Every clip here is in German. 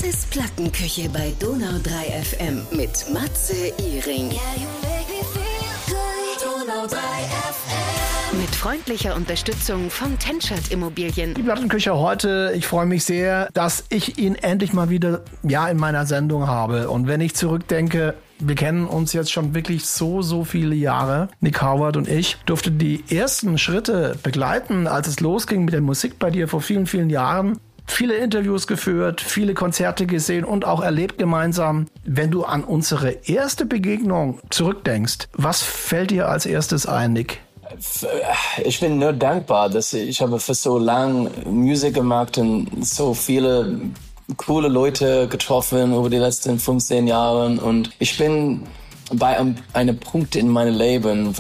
Matzes Plattenküche bei Donau 3 FM mit Matze Iring. Donau 3 FM. Mit freundlicher Unterstützung von Tenschert Immobilien. Die Plattenküche heute, ich freue mich sehr, dass ich ihn endlich mal wieder in meiner Sendung habe. Und wenn ich zurückdenke, wir kennen uns jetzt schon wirklich so viele Jahre. Nick Howard und ich durfte die ersten Schritte begleiten, als es losging mit der Musik bei dir vor vielen Jahren. Viele Interviews geführt, viele Konzerte gesehen und auch erlebt gemeinsam. Wenn du an unsere erste Begegnung zurückdenkst, was fällt dir als erstes ein, Nick? Ich bin nur dankbar, dass ich habe für so lange Musik gemacht und so viele coole Leute getroffen über die letzten 15 Jahre. Und ich bin bei einem Punkt in meinem Leben,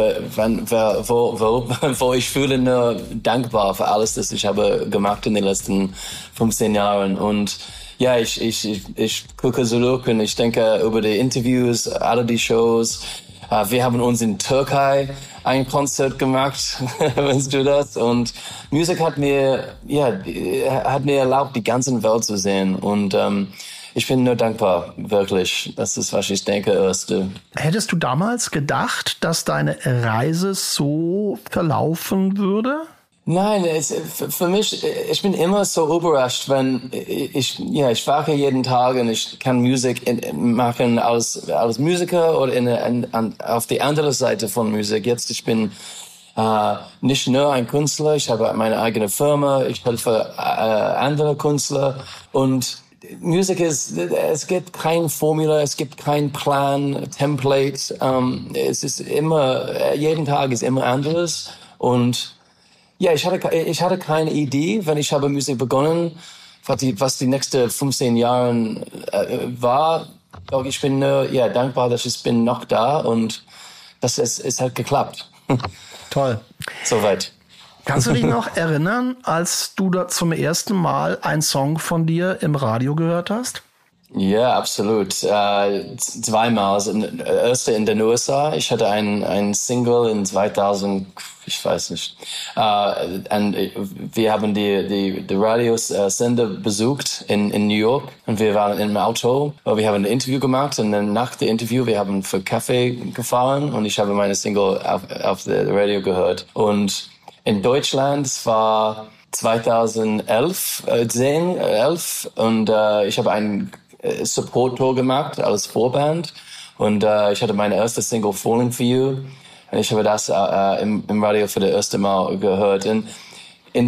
wo ich fühle nur dankbar für alles, das ich habe gemacht in den letzten 15 Jahren. Und ja, ich gucke zurück und ich denke über die Interviews, alle die Shows. Wir haben uns in Türkei ein Konzert gemacht, weißt du das? Und Musik hat mir erlaubt, die ganze Welt zu sehen. Und ich bin nur dankbar, wirklich. Das ist, was ich denke, Erste. Hättest du damals gedacht, dass deine Reise so verlaufen würde? Nein, für mich, ich bin immer so überrascht, wenn ich wache jeden Tag und ich kann Musik machen als Musiker oder auf die andere Seite von Musik. Jetzt, ich bin nicht nur ein Künstler, ich habe meine eigene Firma, ich helfe andere Künstler und Musik es gibt keine Formel, es gibt keinen Plan, Template. Es ist immer, jeden Tag ist immer anderes. Und ja, ich hatte keine Idee, wenn ich habe Musik begonnen, was die nächsten 15 Jahre war. Doch ich bin nur dankbar, dass ich bin noch da und dass es hat geklappt. Toll. Soweit. Kannst du dich noch erinnern, als du da zum ersten Mal einen Song von dir im Radio gehört hast? Ja, absolut. Zweimal. Erste in den USA. Ich hatte ein Single in 2000, ich weiß nicht. Und wir haben die Radiosender besucht in New York und wir waren im Auto. Wir haben ein Interview gemacht und dann nach dem Interview, wir haben für Kaffee gefahren und ich habe meine Single auf der Radio gehört. Und in Deutschland, es war 2011 und ich habe einen Support-Tour gemacht als Vorband und ich hatte meine erste Single Falling For You und ich habe das im Radio für das erste Mal gehört. Und in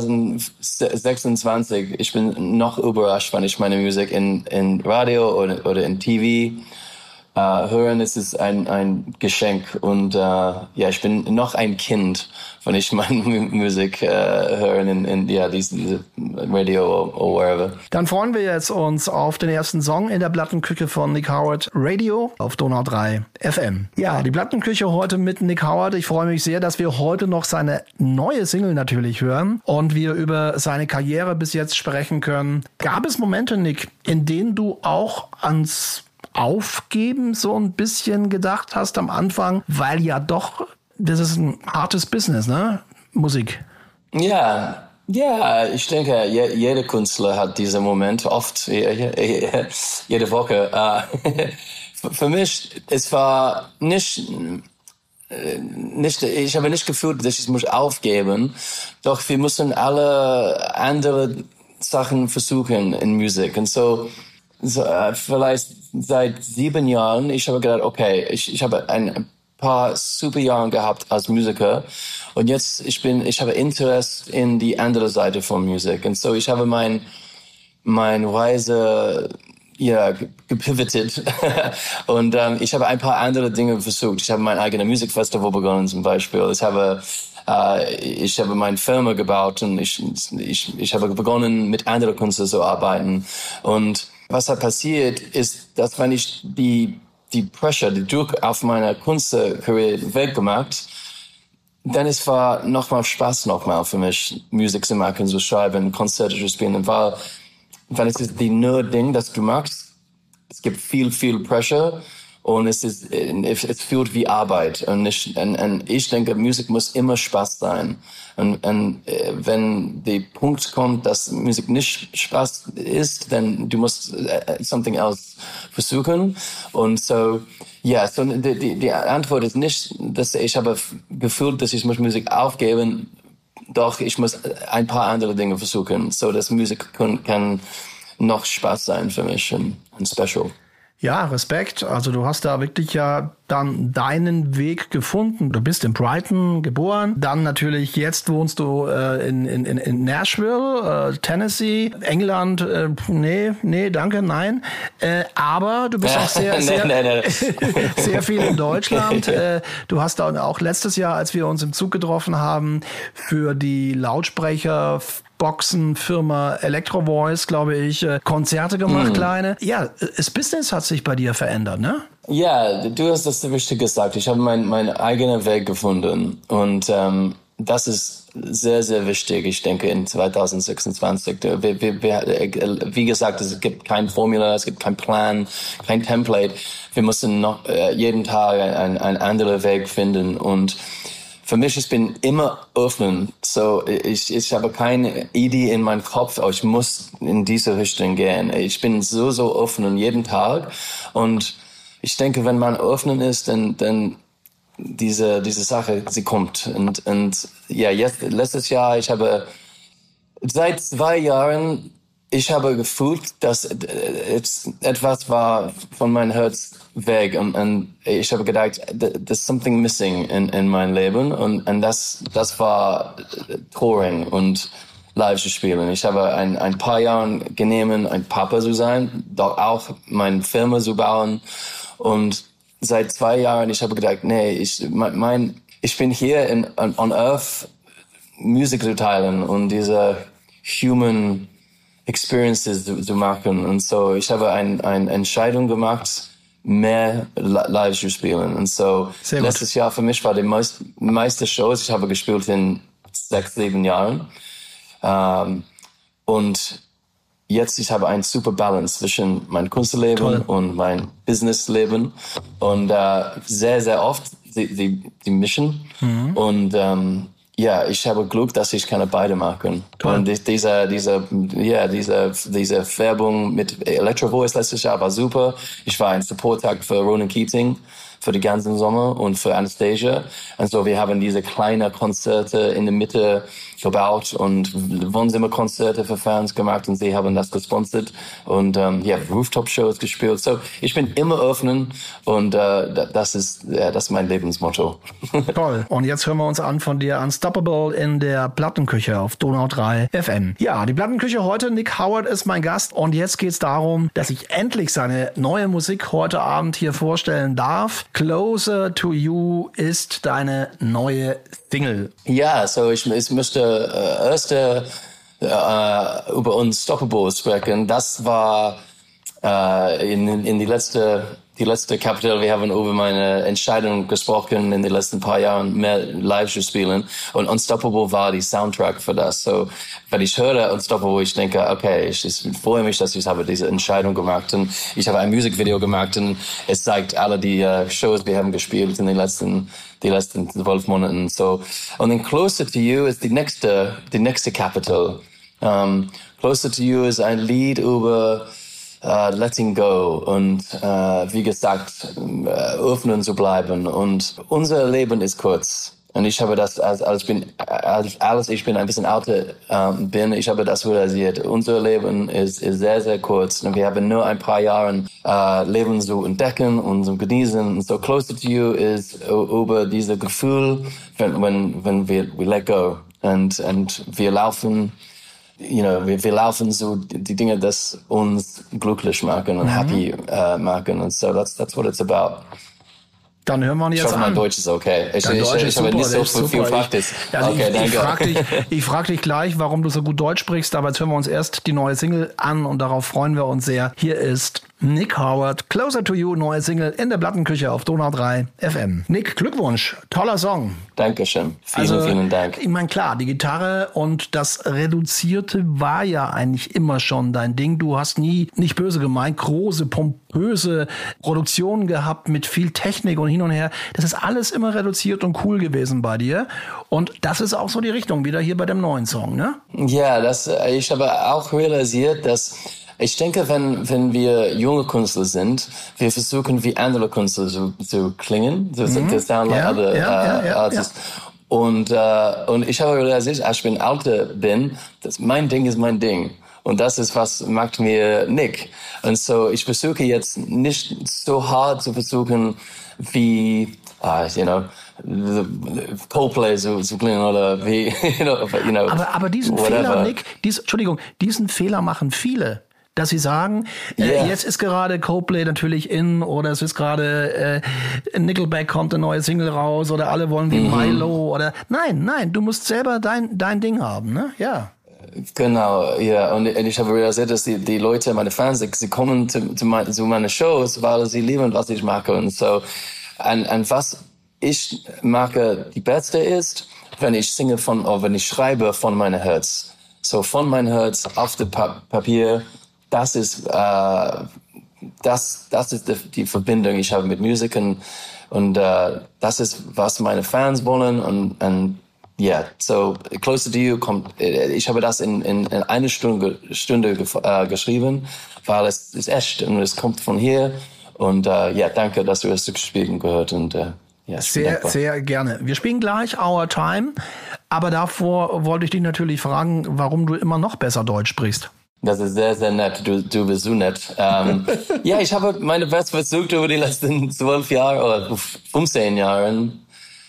2026, ich bin noch überrascht, wenn ich meine Musik in Radio oder in TV hören. Es ist ein Geschenk und ich bin noch ein Kind, wenn ich meine Musik höre in diese Radio oder wherever. Dann freuen wir jetzt uns auf den ersten Song in der Plattenküche von Nick Howard, Radio auf Donau 3 FM. Ja, die Plattenküche heute mit Nick Howard. Ich freue mich sehr, dass wir heute noch seine neue Single natürlich hören und wir über seine Karriere bis jetzt sprechen können. Gab es Momente, Nick, in denen du auch ans Aufgeben so ein bisschen gedacht hast am Anfang, weil ja doch, das ist ein hartes Business, ne? Musik. Ja, ich denke, jeder Künstler hat diesen Moment, oft, jede Woche. Für mich, es war nicht, ich habe nicht gefühlt, dass ich muss aufgeben, doch wir müssen alle andere Sachen versuchen in Musik. Und so vielleicht seit 7 Jahren, ich habe gedacht, okay, ich habe ein paar super Jahre gehabt als Musiker und jetzt ich habe Interesse in die andere Seite von Musik und so ich habe mein Reise gepivotet und ich habe ein paar andere Dinge versucht. Ich habe mein eigenes Musikfestival begonnen zum Beispiel. Ich habe meine Firma gebaut und ich habe begonnen mit anderen Künstlern zu arbeiten und was hat passiert ist, dass wenn ich die Pressure, die Druck auf meine Künstlerkarriere weggemacht, dann es war nochmal Spaß für mich, Musik zu machen, zu schreiben, Konzerte zu spielen, weil wenn es ist die nur Ding, das du machst, es gibt viel Pressure Und es fühlt wie Arbeit. Und ich denke, Musik muss immer Spaß sein. Und wenn der Punkt kommt, dass Musik nicht Spaß ist, dann du musst something else versuchen. Und so, ja, so die Antwort ist nicht, dass ich habe gefühlt, dass ich muss Musik aufgeben. Doch ich muss ein paar andere Dinge versuchen, so dass Musik kann noch Spaß sein für mich und special. Ja, Respekt. Also du hast da wirklich ja dann deinen Weg gefunden. Du bist in Brighton geboren. Dann natürlich, jetzt wohnst du in Nashville, Tennessee, England. Nee, danke, nein. Aber du bist auch sehr sehr viel in Deutschland. Du hast da auch letztes Jahr, als wir uns im Zug getroffen haben, für die Lautsprecher Boxenfirma Electro Voice, glaube ich, Konzerte gemacht, kleine. Ja, das Business hat sich bei dir verändert, ne? Ja, du hast das richtig gesagt. Ich habe meinen eigenen Weg gefunden und das ist sehr, sehr wichtig, ich denke, in 2026. Wie gesagt, es gibt kein Formula, es gibt keinen Plan, kein Template. Wir müssen noch jeden Tag einen anderen Weg finden und für mich, ich bin immer offen. So, ich habe keine Idee in meinem Kopf, ich muss in diese Richtung gehen. Ich bin so offen jeden Tag. Und ich denke, wenn man offen ist, dann diese Sache, sie kommt. Und ja, letztes Jahr, seit 2 Jahren, ich habe gefühlt, dass etwas war von meinem Herz weg und ich habe gedacht, there's something missing in meinem Leben und das war Touring und live zu spielen. Ich habe ein paar Jahre genommen, ein Papa zu sein, dort auch meine Firma zu bauen und seit 2 Jahren, ich habe gedacht, nee, ich bin hier on Earth Musik zu teilen und diese human Experiences zu machen. Und so, ich habe eine Entscheidung gemacht, mehr live zu spielen. Und so, letztes Jahr für mich war die meiste Shows, ich habe gespielt in 6, 7 Jahren. Und jetzt, ich habe eine super Balance zwischen mein Kunstleben und mein Businessleben. Und sehr, sehr oft, die mischen. Und ja, ich habe Glück, dass ich kann beide machen. Toll. Und diese Färbung mit Electro Voice letztes Jahr war super. Ich war ein Support-Tag für Ronan Keating für die ganzen Sommer und für Anastasia. Und so, wir haben diese kleinen Konzerte in der Mitte gebaut und Wohnzimmerkonzerte für Fans gemacht und sie haben das gesponsert und Rooftop-Shows gespielt. So, ich bin immer offen und das ist mein Lebensmotto. Toll. Und jetzt hören wir uns an von dir Unstoppable in der Plattenküche auf Donau 3 FM. Ja, die Plattenküche heute, Nick Howard ist mein Gast und jetzt geht's darum, dass ich endlich seine neue Musik heute Abend hier vorstellen darf. Closer to You ist deine neue Single. Ja, so ich möchte erst über Unstoppable sprechen. Das war in die letzte Kapitel. Wir haben über meine Entscheidung gesprochen, in den letzten paar Jahren mehr live zu spielen. Und Unstoppable war die Soundtrack für das. So, wenn ich höre Unstoppable, ich denke, okay, ich freue mich, dass ich habe diese Entscheidung gemacht. Und ich habe ein Musikvideo gemacht und es zeigt alle die Shows, wir haben gespielt in den letzten 12 Monaten. So, und dann Closer to You ist die nächste Kapitel. Closer to You ist ein Lied über letting go und wie gesagt öffnen zu bleiben und unser Leben ist kurz und ich habe das als ich bin ein bisschen älter ich habe das realisiert. Unser Leben ist sehr, sehr kurz und wir haben nur ein paar Jahre Leben zu entdecken und zu genießen. Und so Closer to You ist über dieses Gefühl, wenn wir let go und wir laufen. Wir laufen so die Dinge, das uns glücklich machen und happy machen. Und so that's what it's about. Dann hören wir ihn jetzt an. Ich hoffe, mein Deutsch ist okay. Ich habe nicht so viel Praxis. Also ich frag dich gleich, warum du so gut Deutsch sprichst, aber jetzt hören wir uns erst die neue Single an und darauf freuen wir uns sehr. Hier ist Nick Howard, Closer to You, neue Single in der Plattenküche auf Donau 3 FM. Nick, Glückwunsch, toller Song. Dankeschön, vielen Dank. Ich meine, klar, die Gitarre und das Reduzierte war ja eigentlich immer schon dein Ding. Du hast nie, nicht böse gemeint, große, pompöse Produktionen gehabt mit viel Technik und hin und her. Das ist alles immer reduziert und cool gewesen bei dir. Und das ist auch so die Richtung, wieder hier bei dem neuen Song, ne? Ja, ich habe auch realisiert, dass ich denke, wenn wir junge Künstler sind, wir versuchen wie andere Künstler zu klingen, to sound like other artists. Und ich habe realisiert, als ich älter bin, dass mein Ding ist mein Ding. Und das ist, was macht mir Nick. Und so, ich versuche jetzt nicht so hart zu versuchen, wie, Coldplay zu klingen oder wie, Aber diesen whatever. Fehler, Nick, diesen Fehler machen viele. Dass sie sagen, jetzt ist gerade Coldplay natürlich in, oder es ist gerade Nickelback kommt eine neue Single raus, oder alle wollen wie Milo, oder nein, du musst selber dein Ding haben, ne? Ja. Genau, ja. Und ich habe realisiert, dass die Leute, meine Fans, sie kommen zu meinen Shows, weil sie lieben, was ich mache. Und so, und was ich mache, die Beste ist, wenn ich singe wenn ich schreibe von meinem Herz. So, von meinem Herz auf dem Papier. Das ist die Verbindung, ich habe mit Musik und das ist, was meine Fans wollen und so Closer to You ich habe das in eine Stunde geschrieben, weil es ist echt und es kommt von hier und danke, dass du das gespielt gehört und sehr, sehr gerne. Wir spielen gleich Our Time, aber davor wollte ich dich natürlich fragen, warum du immer noch besser Deutsch sprichst. Das ist sehr, sehr nett. Du bist so nett. Ich habe meine Best versucht über die letzten 12 Jahre oder 15 Jahren,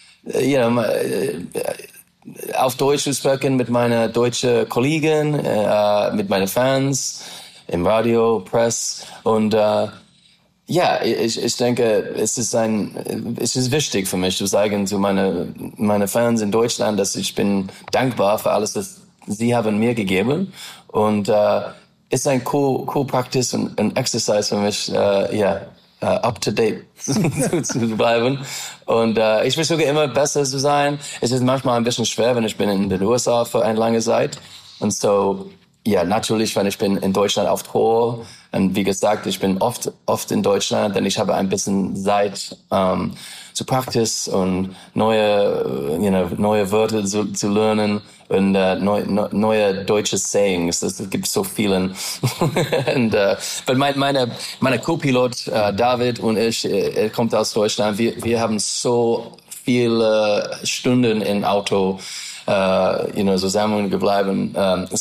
auf Deutsch zu sprechen mit meinen deutschen Kollegen, mit meinen Fans, im Radio, Press und ich denke, es ist wichtig für mich zu sagen zu meine Fans in Deutschland, dass ich bin dankbar für alles, das sie haben mir gegeben und ist ein cool Practice und Exercise für mich, up to date zu bleiben. Und ich versuche immer besser zu sein. Es ist manchmal ein bisschen schwer, wenn ich bin in den USA für eine lange Zeit. Und so, natürlich, wenn ich bin in Deutschland auf Tour. Und wie gesagt, ich bin oft in Deutschland, denn ich habe ein bisschen Zeit zu Practice und neue Wörter zu lernen und neue deutsche Sayings. Es gibt so vielen. Und meine Co-Pilot David und ich, er kommt aus Deutschland. Wir haben so viele Stunden im Auto zusammen geblieben,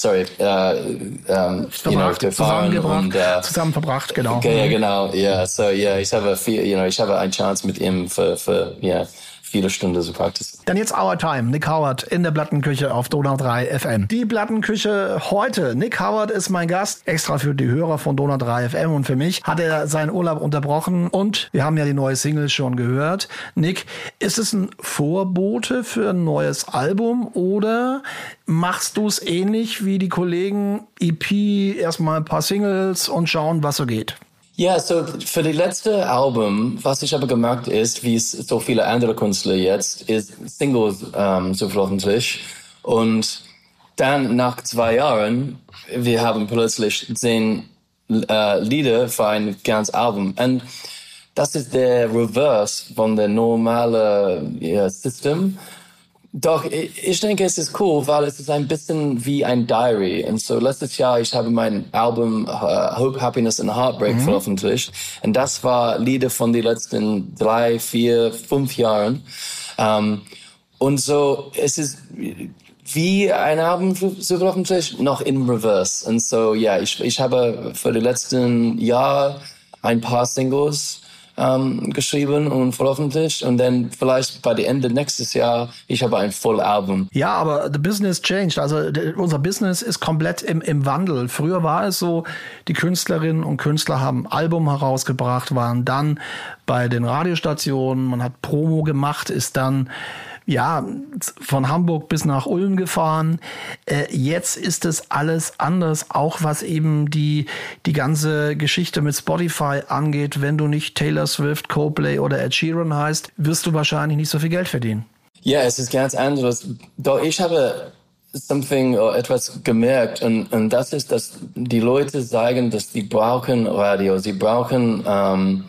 zusammen verbracht, genau. Ja, genau, ich habe eine Chance mit ihm für viele Stunden zu practice. Dann jetzt Our Time, Nick Howard in der Plattenküche auf Donau 3 FM. Die Plattenküche heute. Nick Howard ist mein Gast, extra für die Hörer von Donau 3 FM und für mich hat er seinen Urlaub unterbrochen und wir haben ja die neue Single schon gehört. Nick, ist es ein Vorbote für ein neues Album oder machst du es ähnlich wie die Kollegen EP, erstmal ein paar Singles und schauen, was so geht? Ja, so für die letzte Album, was ich aber gemacht ist, wie es so viele andere Künstler jetzt, ist Singles zu veröffentlichen. Und dann nach 2 Jahren, wir haben plötzlich 10 Lieder für ein ganzes Album. Und das ist der Reverse von der normalen System. Doch, ich denke, es ist cool, weil es ist ein bisschen wie ein Diary. Und so letztes Jahr, ich habe mein Album Hope, Happiness and Heartbreak veröffentlicht. Und das war Lieder von den letzten 3, 4, 5 Jahren. Und so, es ist wie ein Album zu veröffentlichen, noch in Reverse. Und so, ich habe für die letzten Jahr ein paar Singles geschrieben und veröffentlicht und dann vielleicht bei der Ende nächstes Jahr, ich habe ein Vollalbum. Ja, aber the business changed. Also unser Business ist komplett im Wandel. Früher war es so, die Künstlerinnen und Künstler haben ein Album herausgebracht, waren dann bei den Radiostationen, man hat Promo gemacht, ist dann ja, von Hamburg bis nach Ulm gefahren. Jetzt ist es alles anders, auch was eben die ganze Geschichte mit Spotify angeht. Wenn du nicht Taylor Swift, Coldplay oder Ed Sheeran heißt, wirst du wahrscheinlich nicht so viel Geld verdienen. Ja, es ist ganz anders. Doch ich habe etwas gemerkt und das ist, dass die Leute sagen, dass die brauchen Radio, sie brauchen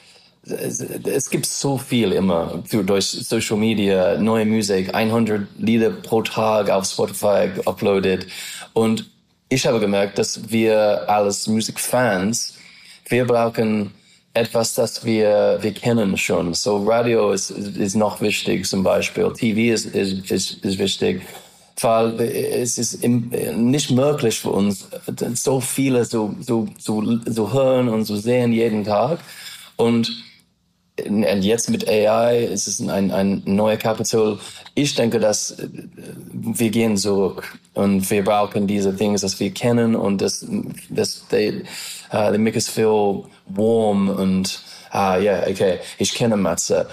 es gibt so viel immer durch Social Media, neue Musik, 100 Lieder pro Tag auf Spotify uploaded. Und ich habe gemerkt, dass wir als Musikfans, wir brauchen etwas, das wir kennen schon. So Radio ist noch wichtig zum Beispiel. TV ist wichtig. Weil es ist nicht möglich für uns, so viele so hören und so sehen jeden Tag. Und jetzt mit AI ist es ein neuer Kapitel. Ich denke, dass wir gehen zurück und wir brauchen diese Dinge, dass wir kennen und they make us feel warm und okay, ich kenne Matze,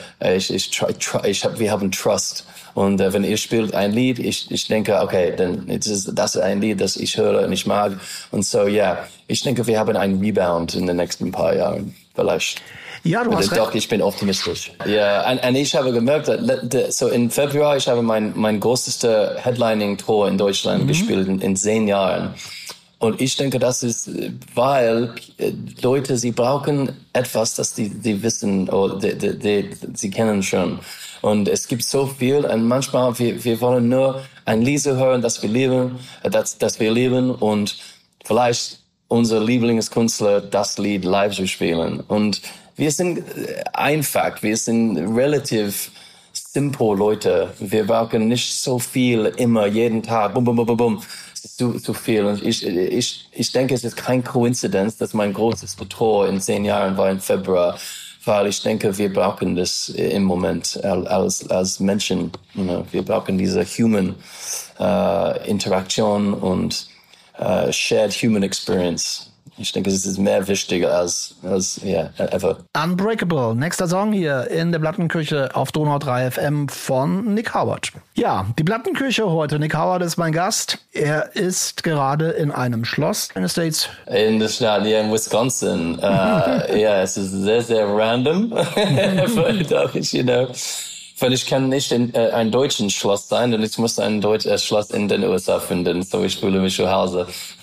wir haben Trust. Und wenn ihr spielt ein Lied, ich denke, okay, dann ist das ein Lied, das ich höre und ich mag. Und so, ich denke, wir haben einen Rebound in den nächsten paar Jahren, vielleicht. Ja, du hast recht. Doch, ich bin optimistisch. Ja, und ich habe gemerkt, so im Februar, ich habe mein größtes Headlining-Tour in Deutschland gespielt in 10 Jahren. Und ich denke, das ist, weil Leute, sie brauchen etwas, das die wissen, oder sie kennen schon. Und es gibt so viel, und manchmal, wir wollen nur ein Lied hören, das wir lieben, das wir lieben, und vielleicht unser Lieblingskünstler das Lied live zu spielen. Und wir sind einfach, wir sind relativ simple Leute. Wir brauchen nicht so viel immer, jeden Tag, bum, bum, bum, bum, bum. Es ist zu viel. Und ich denke, es ist kein Koinzidenz, dass mein großes Tour in 10 Jahren war im Februar. Weil ich denke, wir brauchen das im Moment als Menschen. Wir brauchen diese Human Interaktion und shared human experience. Ich denke, es ist mehr wichtiger als ever. Unbreakable, nächster Song hier in der Plattenküche auf Donau 3 FM von Nick Howard. Ja, die Plattenküche heute. Nick Howard ist mein Gast. Er ist gerade in einem Schloss in den States. In der Stadt, in Wisconsin. Es ist sehr, sehr random. Weil ich kann nicht in ein deutsches Schloss sein, und ich muss ein deutsches Schloss in den USA finden. So, ich fühle mich zu Hause.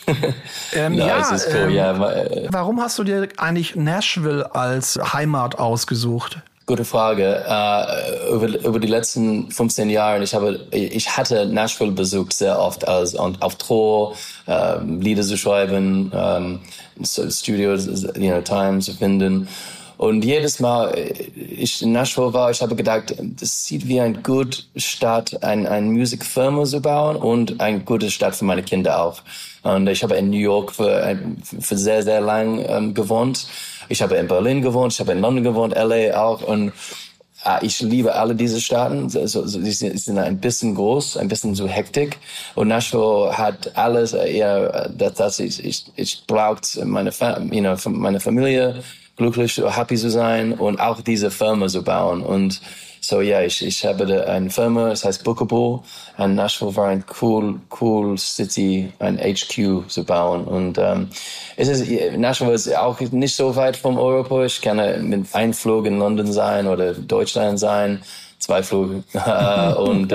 Es ist cool, Warum hast du dir eigentlich Nashville als Heimat ausgesucht? Gute Frage. Über die letzten 15 Jahre, ich hatte Nashville besucht sehr oft auf Tour, Lieder zu schreiben, Studios, Time zu finden. Und jedes Mal, ich in Nashville war, ich habe gedacht, das sieht wie eine gute Stadt, eine Musikfirma zu bauen und eine gute Stadt für meine Kinder auch. Und ich habe in New York für sehr, sehr lang gewohnt. Ich habe in Berlin gewohnt, ich habe in London gewohnt, LA auch. Und ich liebe alle diese Staaten. Sie sind ein bisschen groß, ein bisschen so hektik. Und Nashville hat alles, das ich brauche meine Familie, glücklich, happy zu sein und auch diese Firma zu bauen. Und so, ich habe eine Firma, das heißt Bookable. Und Nashville war ein cool City, ein HQ zu bauen. Und Nashville ist auch nicht so weit von Europa. Ich kann mit einem Flug in London sein oder Deutschland sein. 2 Flüge. Und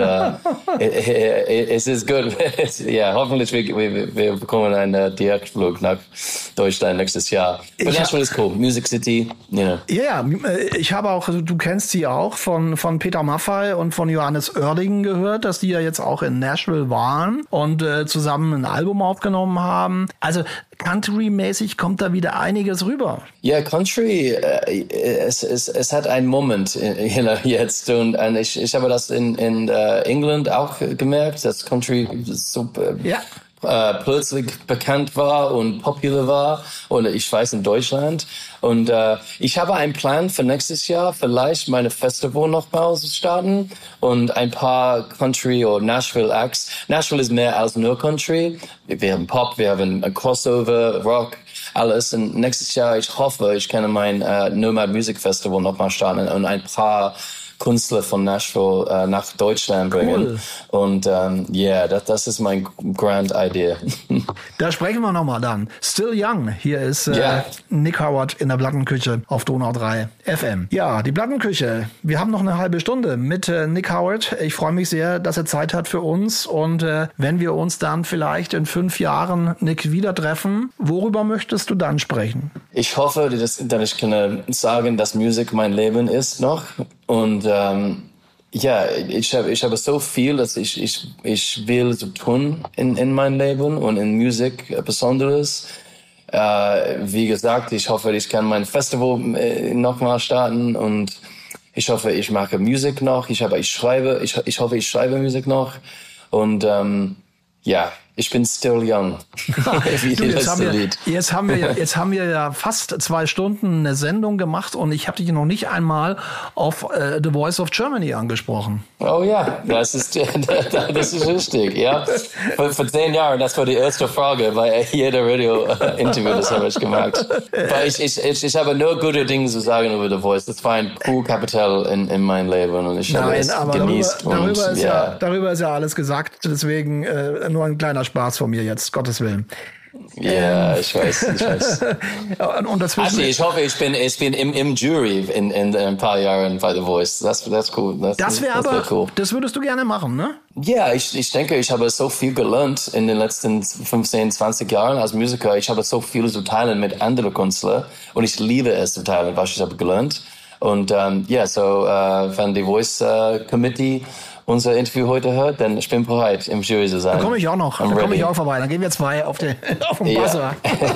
es ist gut. Hoffentlich wir bekommen einen Direktflug nach Deutschland nächstes Jahr. Aber Nashville ist cool. Music City, Ja, ich habe auch, du kennst sie auch, von Peter Maffay und von Johannes Oerdingen gehört, dass die ja jetzt auch in Nashville waren und zusammen ein Album aufgenommen haben. Also Country-mäßig kommt da wieder einiges rüber. Ja, Country, es hat einen Moment jetzt, und ich habe das in England auch gemerkt, dass Country so plötzlich bekannt war und popular war, oder ich weiß in Deutschland. Und ich habe einen Plan für nächstes Jahr, vielleicht meine Festival nochmal zu starten und ein paar Country oder Nashville Acts. Nashville ist mehr als nur Country. Wir haben Pop, wir haben Crossover, Rock, alles. Und nächstes Jahr, ich hoffe, ich kann mein Nomad Music Festival nochmal starten und ein paar Künstler von Nashville nach Deutschland bringen. Cool. Und das ist mein Grand Idee. Da sprechen wir nochmal dann. Still Young, hier ist Nick Howard in der Plattenküche auf Donau 3 FM. Ja, die Plattenküche. Wir haben noch eine halbe Stunde mit Nick Howard. Ich freue mich sehr, dass er Zeit hat für uns. Und wenn wir uns dann vielleicht in 5 Jahren, Nick, wieder treffen, worüber möchtest du dann sprechen? Ich hoffe, dass ich kann sagen, dass Musik mein Leben ist noch. Und ich habe so viel, dass ich will so tun in meinem Leben und in Musik Besonderes. Wie gesagt, ich hoffe, ich kann mein Festival nochmal starten und ich hoffe, ich mache Musik noch. Ich hoffe, ich schreibe Musik noch und ich bin still young. Jetzt haben wir ja fast 2 Stunden eine Sendung gemacht und ich habe dich noch nicht einmal auf The Voice of Germany angesprochen. Oh ja, das ist richtig, ja. Vor 10 Jahren, das war die erste Frage bei jeder Radio-Interview, das habe ich gemacht. Weil ich habe nur gute Dinge zu sagen über The Voice. Das war ein Kapital in meinem Leben und ich habe es genießt. Darüber ist ja alles gesagt, deswegen nur ein kleiner Spaß von mir jetzt, Gottes Willen. Ja, ich weiß. Und ich hoffe, ich bin im Jury in ein paar Jahren bei The Voice. Das cool. Das wäre cool. Das würdest du gerne machen, ne? Ja, ich denke, ich habe so viel gelernt in den letzten 15, 20 Jahren als Musiker. Ich habe so viel zu teilen mit anderen Künstlern und ich liebe es zu teilen, was ich habe gelernt. Und wenn die Voice Committee unser Interview heute hört, dann ich bin bereit, im Jury zu sein. Dann komme ich auch noch. Dann komme ich auch vorbei. Dann gehen wir 2 auf dem Buzzer.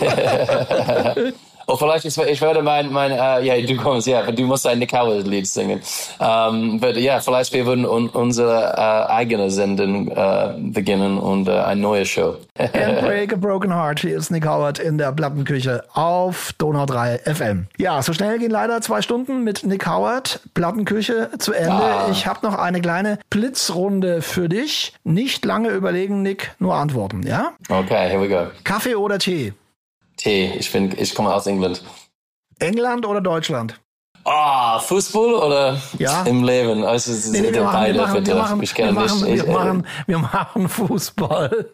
Oh, vielleicht, ich werde du kommst, du musst ein Nick Howard Lied singen. Vielleicht wir würden unsere eigene Sendung beginnen und eine neue Show. Can't Break a Broken Heart. Hier ist Nick Howard in der Plattenküche auf Donau 3 FM. Ja, so schnell gehen leider 2 Stunden mit Nick Howard. Plattenküche zu Ende. Ich habe noch eine kleine Blitzrunde für dich. Nicht lange überlegen, Nick, nur antworten, ja? Okay, here we go. Kaffee oder Tee? Tee. Ich komme aus England. England oder Deutschland? Fußball oder im Leben? Also, wir machen Fußball.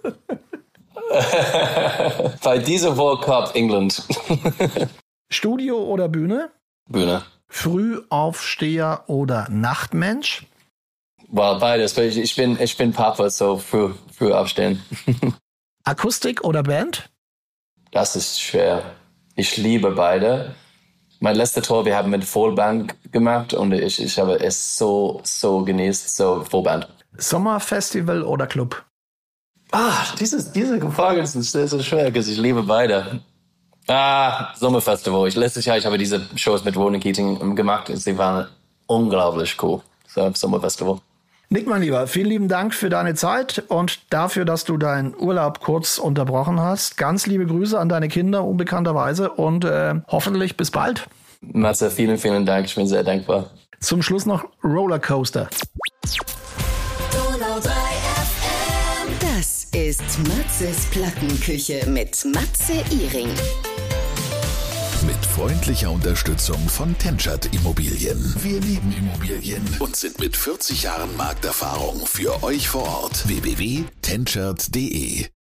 Bei dieser World Cup England. Studio oder Bühne? Bühne. Frühaufsteher oder Nachtmensch? Well, beides. Ich bin Papa, so früh aufstehen. Akustik oder Band? Das ist schwer. Ich liebe beide. Mein letzter Tour, wir haben mit Vollband gemacht und ich habe es so genießt, so Vollband. Sommerfestival oder Club? Diese Frage ist sehr, sehr schwer, weil ich liebe beide. Sommerfestival. Letztes Jahr, ich habe diese Shows mit Ronan Keating gemacht. Sie waren unglaublich cool. So, Sommerfestival. Nick, mein Lieber, vielen lieben Dank für deine Zeit und dafür, dass du deinen Urlaub kurz unterbrochen hast. Ganz liebe Grüße an deine Kinder, unbekannterweise, und hoffentlich bis bald. Matze, vielen, vielen Dank. Ich bin sehr dankbar. Zum Schluss noch Rollercoaster. Das ist Matzes Plattenküche mit Matze Iring. Mit freundlicher Unterstützung von Tenchert Immobilien. Wir lieben Immobilien und sind mit 40 Jahren Markterfahrung für euch vor Ort. www.tenchert.de